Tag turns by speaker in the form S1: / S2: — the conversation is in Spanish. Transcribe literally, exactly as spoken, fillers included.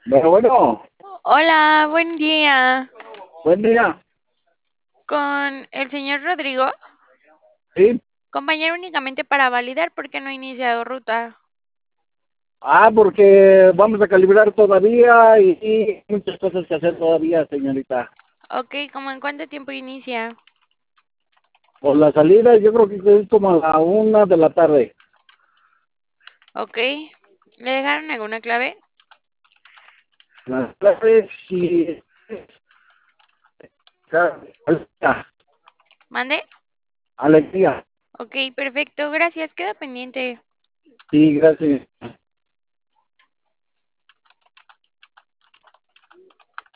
S1: Bueno, bueno,
S2: Hola, buen día.
S1: buen día.
S2: Con el señor Rodrigo,
S1: Sí.
S2: compañero únicamente para validar porque no ha iniciado ruta.
S1: Ah, porque vamos a calibrar todavía y, y muchas cosas que hacer todavía, señorita.
S2: Ok, ¿cómo en cuánto tiempo inicia?
S1: Por la salida yo creo que es como a la una de la tarde.
S2: Ok, ¿le dejaron alguna clave?
S1: Las clases y... Alegría.
S2: ¿Mande?
S1: Alegría.
S2: Ok, perfecto, gracias, queda pendiente.
S1: Sí, gracias.